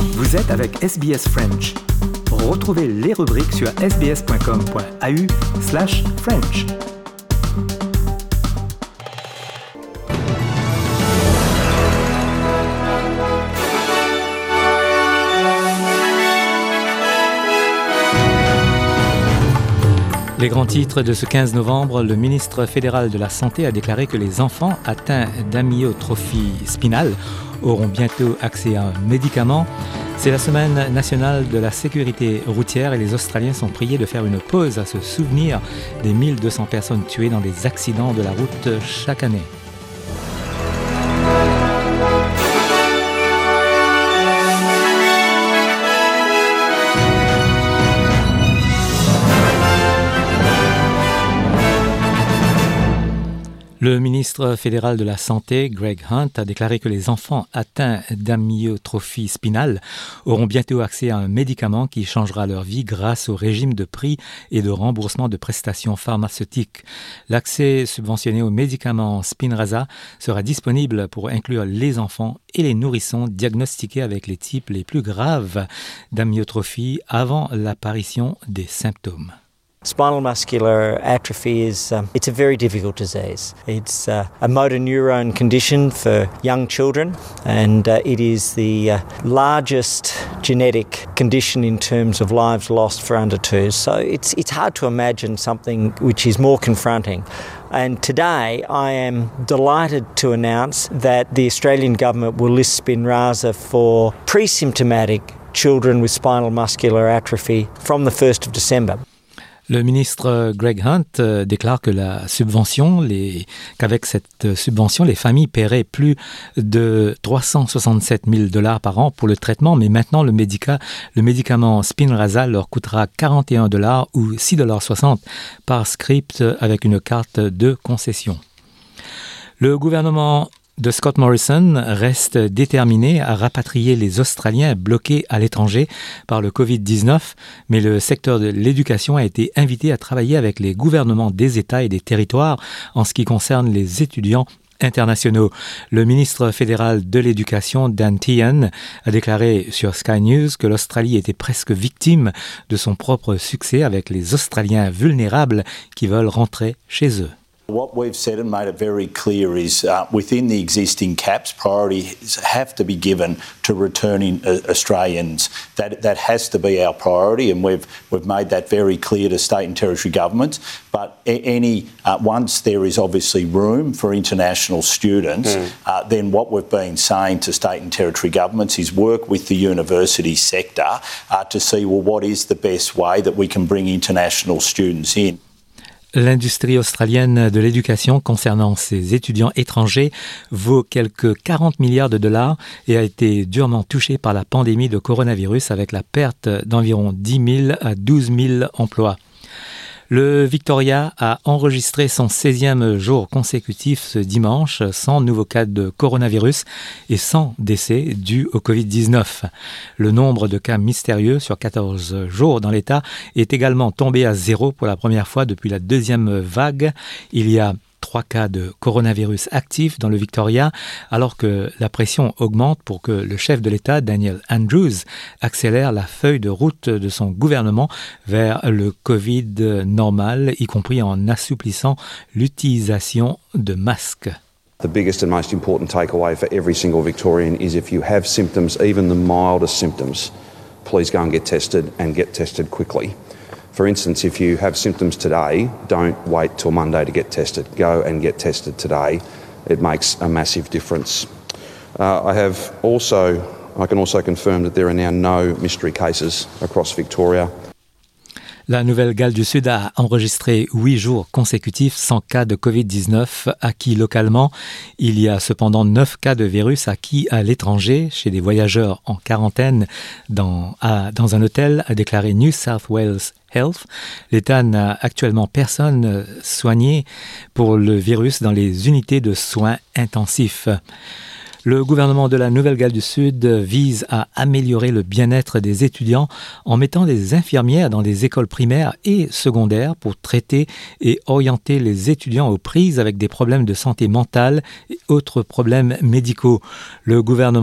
Vous êtes avec SBS French. Retrouvez les rubriques sur sbs.com.au/French. Les grands titres de ce 15 novembre, le ministre fédéral de la Santé a déclaré que les enfants atteints d'amyotrophie spinale auront bientôt accès à un médicament. C'est la semaine nationale de la sécurité routière et les Australiens sont priés de faire une pause à se souvenir des 1200 personnes tuées dans des accidents de la route chaque année. Le ministre fédéral de la Santé, Greg Hunt, a déclaré que les enfants atteints d'amyotrophie spinale auront bientôt accès à un médicament qui changera leur vie grâce au régime de prix et de remboursement de prestations pharmaceutiques. L'accès subventionné au médicament Spinraza sera disponible pour inclure les enfants et les nourrissons diagnostiqués avec les types les plus graves d'amyotrophie avant l'apparition des symptômes. Spinal muscular atrophy it's a very difficult disease. It's a motor neurone condition for young children, and it is the largest genetic condition in terms of lives lost for under twos. So it's hard to imagine something which is more confronting. And today I am delighted to announce that the Australian government will list Spinraza for pre-symptomatic children with spinal muscular atrophy from the 1st of December. Le ministre Greg Hunt déclare que qu'avec cette subvention, les familles paieraient plus de 367 000 $ par an pour le traitement, mais maintenant le médicament Spinraza leur coûtera 41 $ ou 6,60 $ par script avec une carte de concession. Le gouvernement de Scott Morrison reste déterminé à rapatrier les Australiens bloqués à l'étranger par le Covid-19, mais le secteur de l'éducation a été invité à travailler avec les gouvernements des États et des territoires en ce qui concerne les étudiants internationaux. Le ministre fédéral de l'Éducation, Dan Tehan, a déclaré sur Sky News que l'Australie était presque victime de son propre succès avec les Australiens vulnérables qui veulent rentrer chez eux. What we've said and made it very clear is within the existing caps, priorities have to be given to returning Australians. That has to be our priority, and we've made that very clear to state and territory governments. But once there is obviously room for international students, then what we've been saying to state and territory governments is work with the university sector to see, well, what is the best way that we can bring international students in. L'industrie australienne de l'éducation concernant ses étudiants étrangers vaut quelques 40 milliards $ et a été durement touchée par la pandémie de coronavirus avec la perte d'environ 10 000 à 12 000 emplois. Le Victoria a enregistré son 16e jour consécutif ce dimanche sans nouveau cas de coronavirus et sans décès dus au Covid-19. Le nombre de cas mystérieux sur 14 jours dans l'État est également tombé à zéro pour la première fois depuis la deuxième vague. Il y a 3 cas de coronavirus actifs dans le Victoria, alors que la pression augmente pour que le chef de l'État, Daniel Andrews, accélère la feuille de route de son gouvernement vers le Covid normal, y compris en assouplissant l'utilisation de masques. The biggest and most important takeaway for every single Victorian is if you have symptoms, even the mildest symptoms, please go and get tested quickly. For instance, if you have symptoms today, don't wait till Monday to get tested. Go and get tested today. It makes a massive difference. I can also confirm that there are now no mystery cases across Victoria. La Nouvelle-Galles du Sud a enregistré 8 jours consécutifs sans cas de Covid-19 acquis localement. Il y a cependant 9 cas de virus acquis à l'étranger chez des voyageurs en quarantaine dans un hôtel, a déclaré New South Wales Health. L'État n'a actuellement personne soigné pour le virus dans les unités de soins intensifs. Le gouvernement de la Nouvelle-Galles du Sud vise à améliorer le bien-être des étudiants en mettant des infirmières dans les écoles primaires et secondaires pour traiter et orienter les étudiants aux prises avec des problèmes de santé mentale et autres problèmes médicaux. Le gouvernement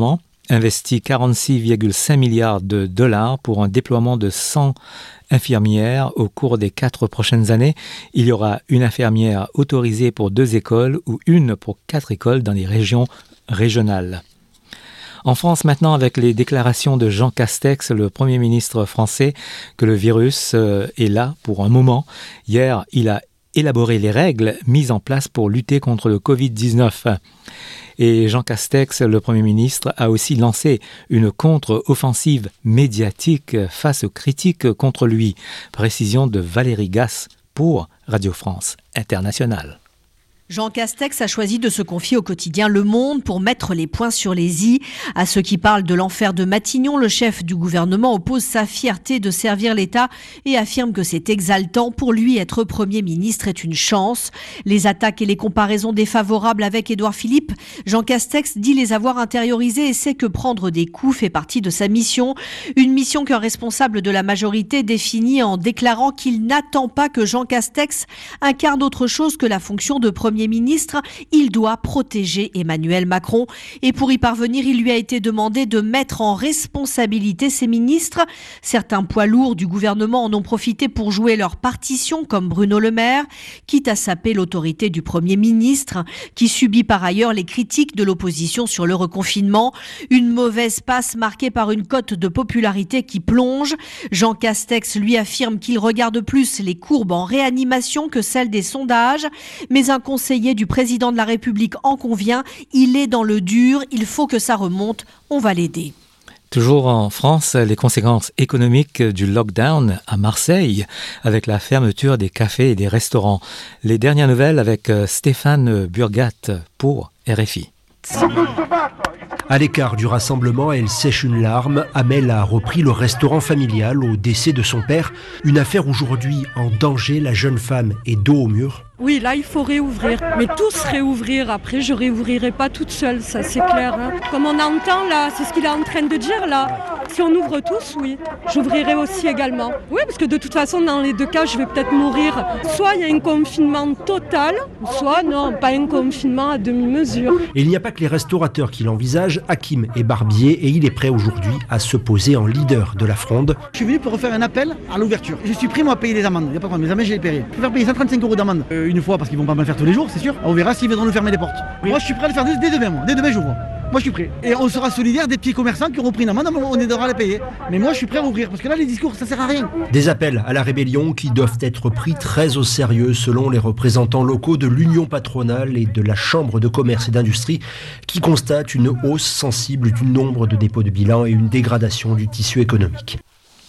investit 46,5 milliards de dollars pour un déploiement de 100 infirmières au cours des 4 prochaines années. Il y aura une infirmière autorisée pour 2 écoles ou une pour 4 écoles dans les régions régionales. En France maintenant, avec les déclarations de Jean Castex, le Premier ministre français, que le virus est là pour un moment. Hier, il a élaboré les règles mises en place pour lutter contre le Covid-19. Et Jean Castex, le Premier ministre, a aussi lancé une contre-offensive médiatique face aux critiques contre lui. Précision de Valérie Gasse pour Radio France Internationale. Jean Castex a choisi de se confier au quotidien Le Monde pour mettre les points sur les i. À ceux qui parlent de l'enfer de Matignon, le chef du gouvernement oppose sa fierté de servir l'État et affirme que c'est exaltant. Pour lui, être Premier ministre est une chance. Les attaques et les comparaisons défavorables avec Édouard Philippe, Jean Castex dit les avoir intériorisées et sait que prendre des coups fait partie de sa mission. Une mission qu'un responsable de la majorité définit en déclarant qu'il n'attend pas que Jean Castex incarne autre chose que la fonction de Premier ministre, il doit protéger Emmanuel Macron. Et pour y parvenir, il lui a été demandé de mettre en responsabilité ses ministres. Certains poids lourds du gouvernement en ont profité pour jouer leur partition, comme Bruno Le Maire, quitte à saper l'autorité du Premier ministre, qui subit par ailleurs les critiques de l'opposition sur le reconfinement. Une mauvaise passe marquée par une cote de popularité qui plonge. Jean Castex lui affirme qu'il regarde plus les courbes en réanimation que celles des sondages, mais un conseiller du président de la République en convient, il est dans le dur, il faut que ça remonte, on va l'aider. Toujours en France, les conséquences économiques du lockdown à Marseille, avec la fermeture des cafés et des restaurants. Les dernières nouvelles avec Stéphane Burgat pour RFI. À l'écart du rassemblement, elle sèche une larme. Amel a repris le restaurant familial au décès de son père. Une affaire aujourd'hui en danger. La jeune femme est dos au mur. Oui, là, il faut réouvrir. Mais tous réouvrir. Après, je réouvrirai pas toute seule, ça c'est clair. Hein. Comme on entend là, c'est ce qu'il est en train de dire là. Si on ouvre tous, oui. J'ouvrirai aussi également. Oui, parce que de toute façon, dans les 2 cas, je vais peut-être mourir. Soit il y a un confinement total, soit non, pas un confinement à demi-mesure. Et il n'y a pas que les restaurateurs qui l'envisagent. Hakim est barbier et il est prêt aujourd'hui à se poser en leader de la fronde. Je suis venu pour refaire un appel à l'ouverture. Je suis prêt moi à payer les amendes. Il n'y a pas de problème, mes amendes, je les paierai. Je vais faire payer 135 € d'amende une fois parce qu'ils vont pas me le faire tous les jours, c'est sûr. On verra s'ils viendront nous fermer les portes. Oui. Moi je suis prêt à le faire dès demain, moi. Dès demain j'ouvre. Moi je suis prêt. Et on sera solidaire des petits commerçants qui auront pris une amende, on aidera à les payer. Mais moi je suis prêt à ouvrir parce que là les discours ça sert à rien. Des appels à la rébellion qui doivent être pris très au sérieux selon les représentants locaux de l'Union patronale et de la Chambre de commerce et d'industrie qui constatent une hausse sensible du nombre de dépôts de bilan et une dégradation du tissu économique.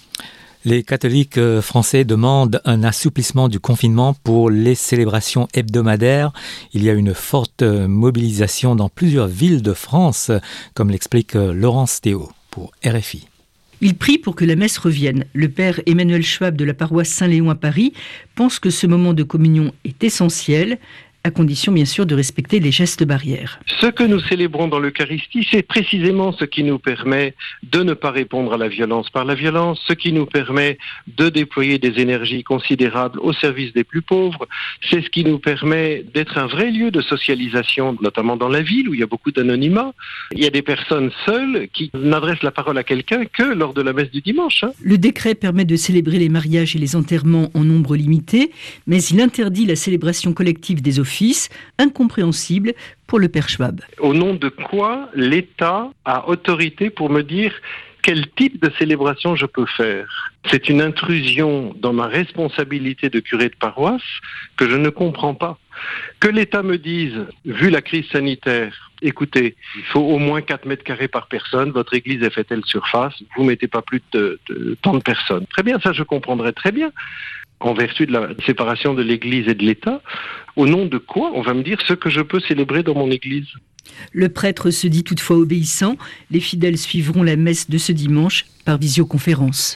Les catholiques français demandent un assouplissement du confinement pour les célébrations hebdomadaires. Il y a une forte mobilisation dans plusieurs villes de France, comme l'explique Laurence Théo pour RFI. Il prie pour que la messe revienne. Le père Emmanuel Schwab de la paroisse Saint-Léon à Paris pense que ce moment de communion est essentiel, à condition bien sûr de respecter les gestes barrières. Ce que nous célébrons dans l'Eucharistie, c'est précisément ce qui nous permet de ne pas répondre à la violence par la violence, ce qui nous permet de déployer des énergies considérables au service des plus pauvres, c'est ce qui nous permet d'être un vrai lieu de socialisation, notamment dans la ville où il y a beaucoup d'anonymat. Il y a des personnes seules qui n'adressent la parole à quelqu'un que lors de la messe du dimanche. Le décret permet de célébrer les mariages et les enterrements en nombre limité, mais il interdit la célébration collective des offices, incompréhensible pour le père Schwab. Au nom de quoi l'État a autorité pour me dire quel type de célébration je peux faire? C'est une intrusion dans ma responsabilité de curé de paroisse que je ne comprends pas. Que l'État me dise, vu la crise sanitaire, écoutez, il faut au moins 4 mètres carrés par personne, votre église est fait telle surface, vous ne mettez pas plus de tant de personnes. Très bien, ça je comprendrais très bien. En vertu de la séparation de l'Église et de l'État, au nom de quoi on va me dire ce que je peux célébrer dans mon Église? Le prêtre se dit toutefois obéissant. Les fidèles suivront la messe de ce dimanche par visioconférence.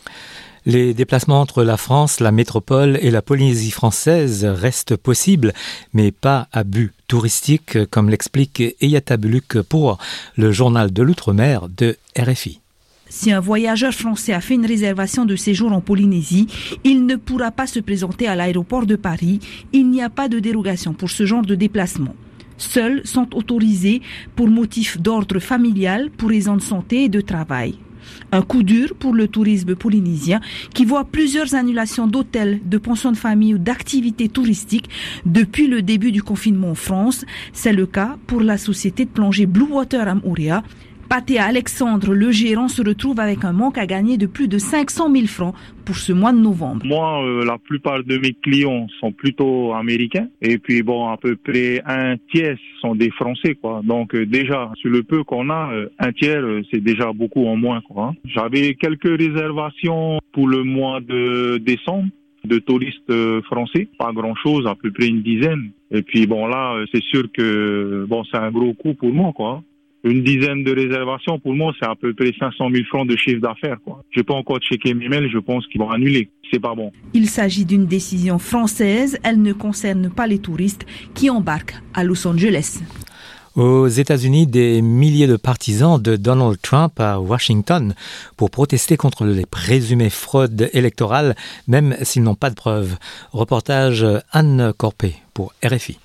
Les déplacements entre la France, la métropole et la Polynésie française restent possibles, mais pas à but touristique, comme l'explique Eyata Beluk pour le journal de l'Outre-mer de RFI. Si un voyageur français a fait une réservation de séjour en Polynésie, il ne pourra pas se présenter à l'aéroport de Paris. Il n'y a pas de dérogation pour ce genre de déplacement. Seuls sont autorisés pour motifs d'ordre familial, pour raisons de santé et de travail. Un coup dur pour le tourisme polynésien qui voit plusieurs annulations d'hôtels, de pensions de famille ou d'activités touristiques depuis le début du confinement en France. C'est le cas pour la société de plongée Blue Water à Moorea. Pathé Alexandre, le gérant, se retrouve avec un manque à gagner de plus de 500 000 francs pour ce mois de novembre. Moi, la plupart de mes clients sont plutôt américains. Et puis à peu près un tiers sont des Français, quoi. Donc déjà, sur le peu qu'on a, un tiers, c'est déjà beaucoup en moins, quoi. J'avais quelques réservations pour le mois de décembre de touristes français, pas grand-chose, à peu près une dizaine. Et puis là, c'est sûr que c'est un gros coup pour moi, quoi. Une dizaine de réservations, pour moi, c'est à peu près 500 000 francs de chiffre d'affaires, quoi. Je n'ai pas encore checké mes mails, je pense qu'ils vont annuler. C'est pas bon. Il s'agit d'une décision française. Elle ne concerne pas les touristes qui embarquent à Los Angeles. Aux États-Unis, des milliers de partisans de Donald Trump à Washington pour protester contre les présumées fraudes électorales, même s'ils n'ont pas de preuves. Reportage Anne Corpé pour RFI.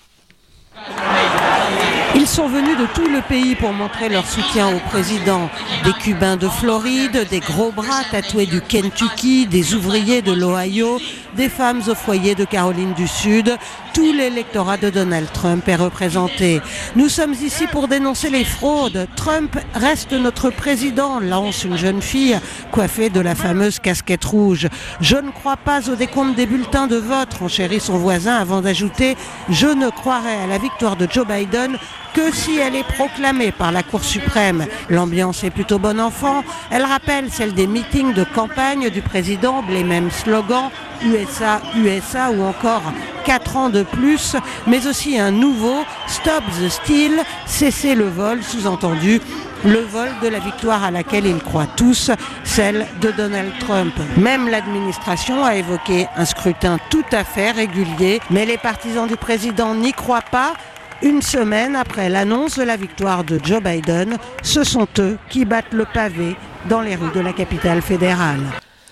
Ils sont venus de tout le pays pour montrer leur soutien au président. Des Cubains de Floride, des gros bras tatoués du Kentucky, des ouvriers de l'Ohio, des femmes au foyer de Caroline du Sud. Tout l'électorat de Donald Trump est représenté. Nous sommes ici pour dénoncer les fraudes. Trump reste notre président, lance une jeune fille coiffée de la fameuse casquette rouge. Je ne crois pas au décompte des bulletins de vote, renchérit son voisin avant d'ajouter « Je ne croirai à la victoire de Joe Biden que si elle est proclamée par la Cour suprême. » L'ambiance est plutôt bon enfant. Elle rappelle celle des meetings de campagne du président, les mêmes slogans USA, USA ou encore 4 ans de plus, mais aussi un nouveau Stop the Steal, cessez le vol, sous-entendu le vol de la victoire à laquelle ils croient tous, celle de Donald Trump. Même l'administration a évoqué un scrutin tout à fait régulier, mais les partisans du président n'y croient pas. Une semaine après l'annonce de la victoire de Joe Biden, ce sont eux qui battent le pavé dans les rues de la capitale fédérale.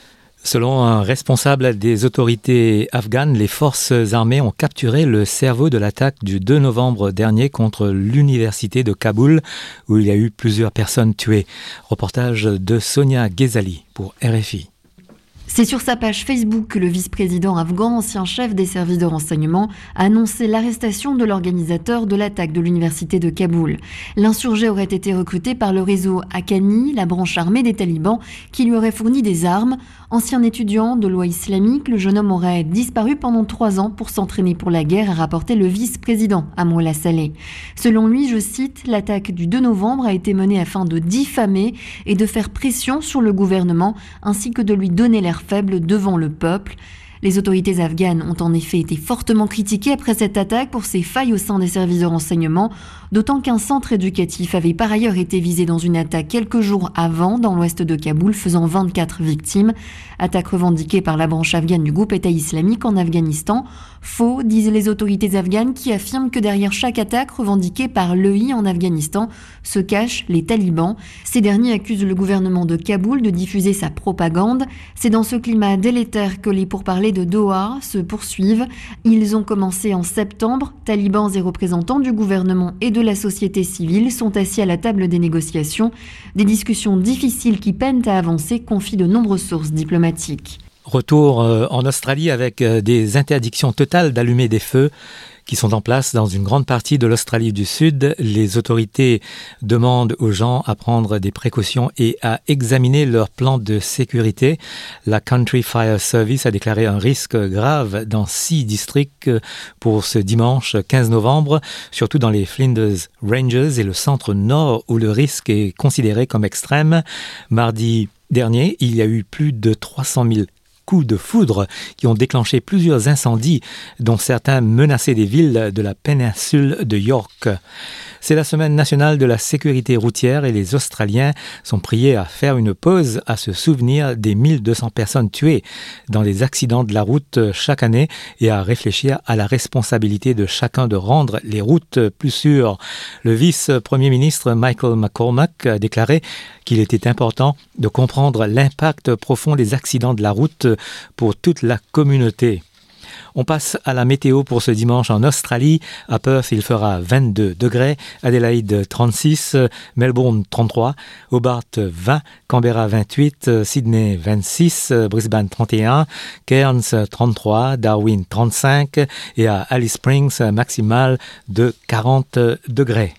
Selon un responsable des autorités afghanes, les forces armées ont capturé le cerveau de l'attaque du 2 novembre dernier contre l'université de Kaboul, où il y a eu plusieurs personnes tuées. Reportage de Sonia Ghezali pour RFI. C'est sur sa page Facebook que le vice-président afghan, ancien chef des services de renseignement, a annoncé l'arrestation de l'organisateur de l'attaque de l'université de Kaboul. L'insurgé aurait été recruté par le réseau Haqqani, la branche armée des talibans, qui lui aurait fourni des armes. Ancien étudiant de loi islamique, le jeune homme aurait disparu pendant 3 ans pour s'entraîner pour la guerre, a rapporté le vice-président Amrullah Saleh. Selon lui, je cite, l'attaque du 2 novembre a été menée afin de diffamer et de faire pression sur le gouvernement, ainsi que de lui donner l'air faible devant le peuple. Les autorités afghanes ont en effet été fortement critiquées après cette attaque pour ses failles au sein des services de renseignement, d'autant qu'un centre éducatif avait par ailleurs été visé dans une attaque quelques jours avant dans l'ouest de Kaboul, faisant 24 victimes. Attaque revendiquée par la branche afghane du groupe État islamique en Afghanistan. Faux, disent les autorités afghanes qui affirment que derrière chaque attaque revendiquée par l'EI en Afghanistan se cachent les talibans. Ces derniers accusent le gouvernement de Kaboul de diffuser sa propagande. C'est dans ce climat délétère que les pourparlers de Doha se poursuivent. Ils ont commencé en septembre. Talibans et représentants du gouvernement et de la société civile sont assis à la table des négociations. Des discussions difficiles qui peinent à avancer, confient de nombreuses sources diplomatiques. Retour en Australie avec des interdictions totales d'allumer des feux qui sont en place dans une grande partie de l'Australie du Sud. Les autorités demandent aux gens à prendre des précautions et à examiner leur plan de sécurité. La Country Fire Service a déclaré un risque grave dans 6 districts pour ce dimanche 15 novembre, surtout dans les Flinders Ranges et le centre nord où le risque est considéré comme extrême. Mardi dernier, il y a eu plus de 300 000 coups de foudre qui ont déclenché plusieurs incendies, dont certains menaçaient des villes de la péninsule de York. C'est la semaine nationale de la sécurité routière et les Australiens sont priés à faire une pause à se souvenir des 1200 personnes tuées dans les accidents de la route chaque année et à réfléchir à la responsabilité de chacun de rendre les routes plus sûres. Le vice-premier ministre Michael McCormack a déclaré qu'il était important de comprendre l'impact profond des accidents de la route pour toute la communauté. On passe à la météo pour ce dimanche en Australie. À Perth, il fera 22 degrés, Adélaïde 36, Melbourne 33, Hobart 20, Canberra 28, Sydney 26, Brisbane 31, Cairns 33, Darwin 35 et à Alice Springs, maximale de 40 degrés.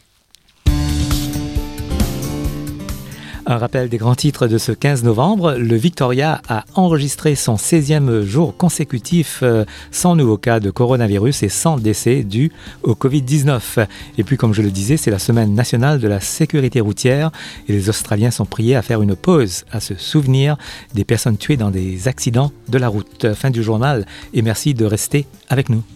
Un rappel des grands titres de ce 15 novembre, le Victoria a enregistré son 16e jour consécutif sans nouveau cas de coronavirus et sans décès dû au Covid-19. Et puis comme je le disais, c'est la semaine nationale de la sécurité routière et les Australiens sont priés à faire une pause, à se souvenir des personnes tuées dans des accidents de la route. Fin du journal et merci de rester avec nous.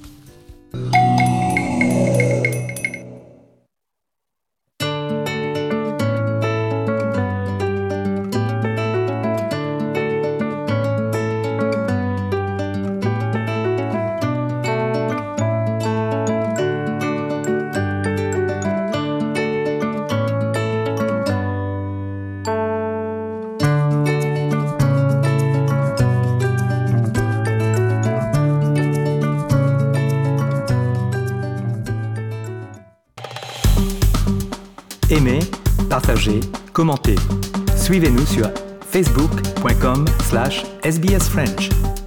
Aimez, partagez, commentez. Suivez-nous sur facebook.com/sbsfrench.